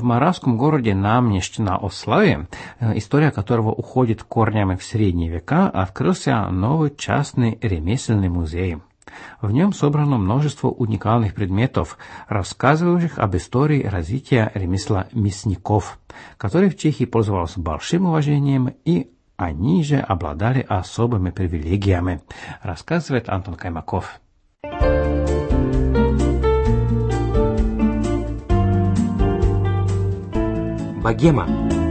В моравском городе Намнещ на Ославе, история которого уходит корнями в средние века, открылся новый частный ремесленный музей. В нем собрано множество уникальных предметов, рассказывающих об истории развития ремесла мясников, который в Чехии пользовался большим уважением, и они же обладали особыми привилегиями, рассказывает Антон Каймаков. Богема.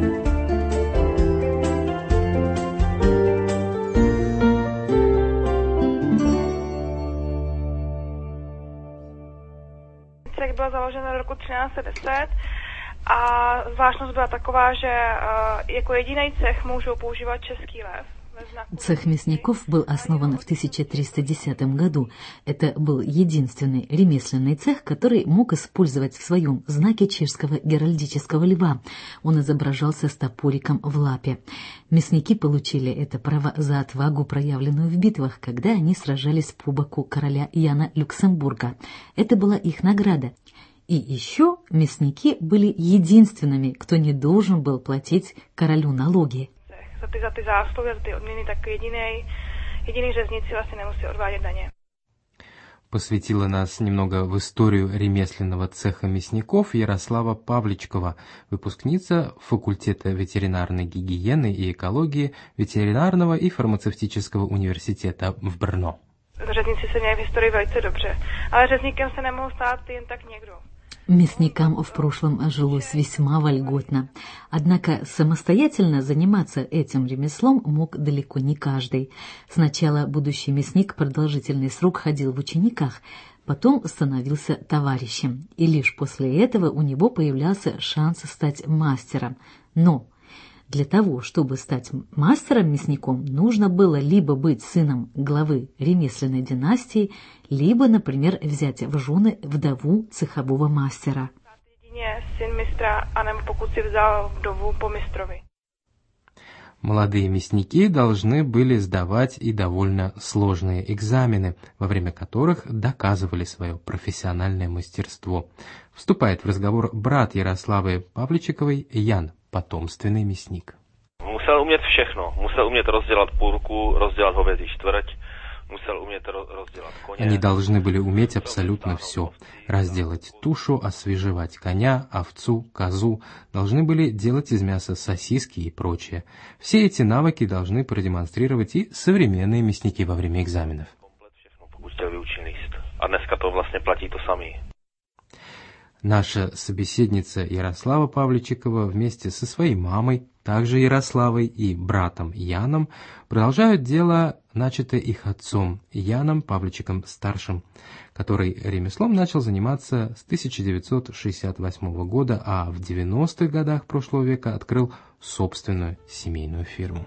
Cech byla založena roku 1310 a zvláštnost byla taková, že jako jediný cech můžou používat český lev. Цех мясников был основан в 1310 году. Это был единственный ремесленный цех, который мог использовать в своем знаке чешского геральдического льва. Он изображался с топориком в лапе. Мясники получили это право за отвагу, проявленную в битвах, когда они сражались по боку короля Яна Люксембурга. Это была их награда. И еще мясники были единственными, кто не должен был платить королю налоги. Za ty zásluhy, za ty odměny, tak jediný řezníci vlastně nemusí odvádět daně. Посвятила нас немного в историю ремесленного цеха мясников Ярослава Павличкова, выпускница факультета ветеринарной гигиены и экологии Ветеринарного и фармацевтического университета в Brno. Řezníci se měli v historii velice dobře, ale řezníkem se nemohl stát jen tak někdo. Мясникам в прошлом жилось весьма вольготно. Однако самостоятельно заниматься этим ремеслом мог далеко не каждый. Сначала будущий мясник продолжительный срок ходил в учениках, потом становился товарищем, и лишь после этого у него появлялся шанс стать мастером. Но для того, чтобы стать мастером-мясником, нужно было либо быть сыном главы ремесленной династии, либо, например, взять в жены вдову цехового мастера. Молодые мясники должны были сдавать и довольно сложные экзамены, во время которых доказывали свое профессиональное мастерство. Вступает в разговор брат Ярославы Павличковой Ян, потомственный мясник. Musel umět všechno. Musel umět rozdělat půlku, rozdělat hovězí čtvrť, musel umět rozdělat koně. Они должны были уметь абсолютно все. Разделать тушу, освежевать коня, овцу, козу. Должны были делать из мяса сосиски и прочее. Все эти навыки должны продемонстрировать и современные мясники во время экзаменов. A dneska to vlastně platí to samé. Наша собеседница Ярослава Павличкова вместе со своей мамой, также Ярославой, и братом Яном продолжают дело, начатое их отцом Яном Павличком-старшим, который ремеслом начал заниматься с 1968 года, а в 90-х годах прошлого века открыл собственную семейную фирму.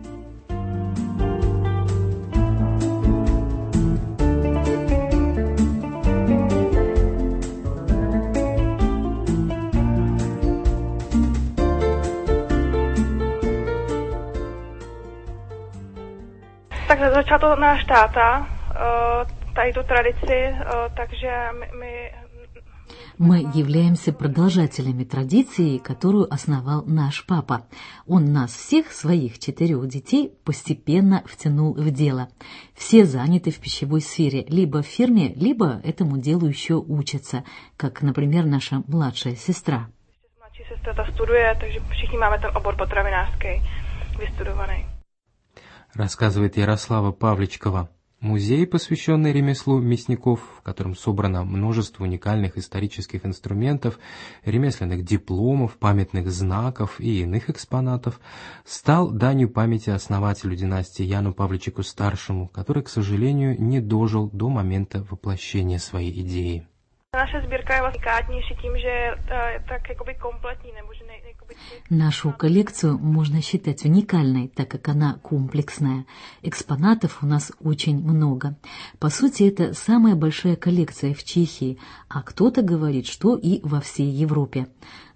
Tak začal to náš táta, tady tu tradici, takže my... Мы являемся продолжателями традиции, которую основал наш папа. Он нас всех, своих 4 детей, постепенно втянул в дело. Все заняты в пищевой сфере, либо в фирме, либо этому делу еще учатся, как, например, наша младшая сестра. Mladší sestra ta studuje, takže všichni máme ten obor potravinářský vystudovaný. Рассказывает Ярослава Павличкова. Музей, посвященный ремеслу мясников, в котором собрано множество уникальных исторических инструментов, ремесленных дипломов, памятных знаков и иных экспонатов, стал данью памяти основателю династии Яну Павличку-старшему, который, к сожалению, не дожил до момента воплощения своей идеи. Наша сбірка je vlastně unikátnější tím, že je tak jakoby kompletní, nebo že Нашу коллекцию можно считать уникальной, так как она комплексная. Экспонатов у нас очень много. По сути, это самая большая коллекция в Чехии, а кто-то говорит, что и во всей Европе.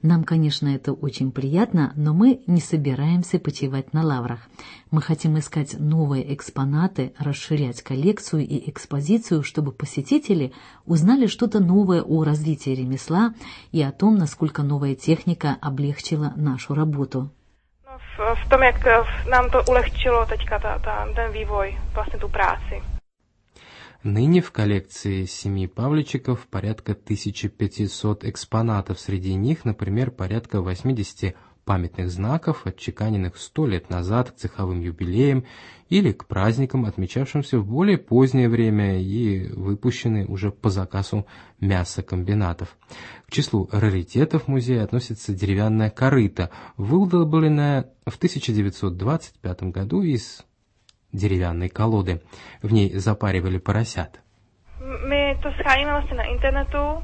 Нам, конечно, это очень приятно, но мы не собираемся почивать на лаврах. Мы хотим искать новые экспонаты, расширять коллекцию и экспозицию, чтобы посетители узнали что-то новое о развитии ремесла и о том, насколько новая техника облегчила нашу работу. V tom, jak nám to ulehčilo teďka ten vývoj, vlastně tu práci. Ныне в коллекции семьи Павличиков порядка 1500 экспонатов. Среди них, например, порядка 80 памятных знаков, отчеканенных 100 лет назад к цеховым юбилеям или к праздникам, отмечавшимся в более позднее время и выпущены уже по заказу мясокомбинатов. К числу раритетов музея относится деревянная корыта, выдолбленная в 1925 году из деревянной колоды. В ней запаривали поросят. My to scháníme vlastně na internetu,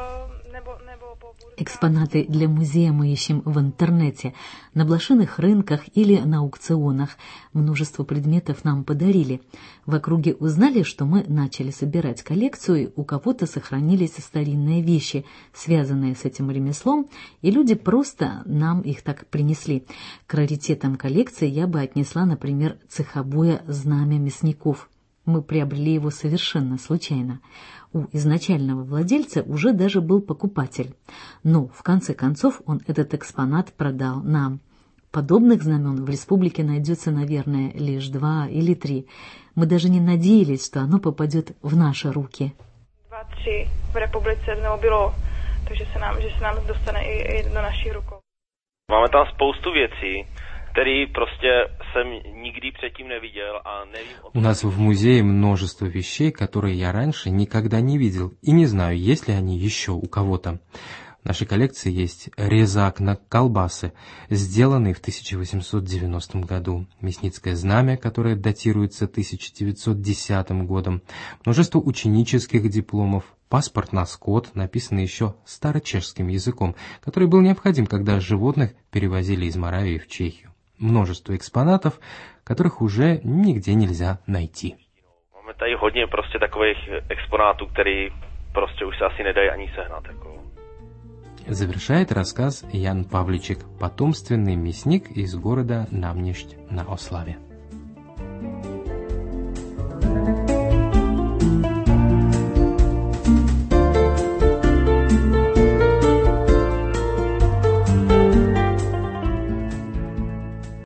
Экспонаты для музея мы ищем в интернете, на блошиных рынках или на аукционах. Множество предметов нам подарили. В округе узнали, что мы начали собирать коллекцию, у кого-то сохранились старинные вещи, связанные с этим ремеслом, и люди просто нам их так принесли. К раритетам коллекции я бы отнесла, например, цеховое знамя мясников. Мы приобрели его совершенно случайно. У изначального владельца уже даже был покупатель. Но, в конце концов, он этот экспонат продал нам. Подобных знамен в республике найдется, наверное, лишь 2 или 3. Мы даже не надеялись, что оно попадет в наши руки. 2-3 в республике было, takže se nám dostane i do našich rukou. Máme tam spoustu věcí, který prostě jsem nikdy předtím neviděl a nevím... У нас в музее множество вещей, которые я раньше никогда не видел, и не знаю, есть ли они еще у кого-то. В нашей коллекции есть резак на колбасы, сделанный в 1890 году, мясницкое знамя, которое датируется 1910 годом, множество ученических дипломов, паспорт на скот, написанный еще старочешским языком, который был необходим, когда животных перевозили из Моравии в Чехию. Множество экспонатов, которых уже нигде нельзя найти. Máme tady hodně prostě takových exponátů, který prostě už se asi nedají ani sehnat. Завершает рассказ Ян Павличик, потомственный мясник из города Намнешть на Ославе.